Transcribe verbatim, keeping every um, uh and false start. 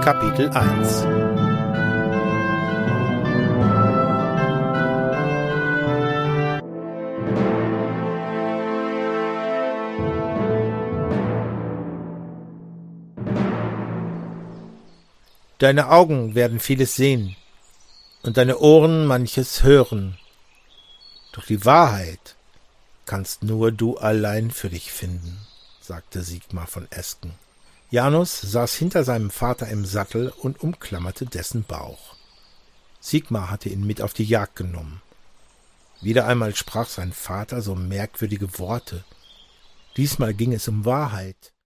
Kapitel eins. Deine Augen werden vieles sehen und deine Ohren manches hören, doch die Wahrheit kannst nur du allein für dich finden, sagte Sigmar von Esken. Janus saß hinter seinem Vater im Sattel und umklammerte dessen Bauch. Sigmar hatte ihn mit auf die Jagd genommen. Wieder einmal sprach sein Vater so merkwürdige Worte. Diesmal ging es um Wahrheit.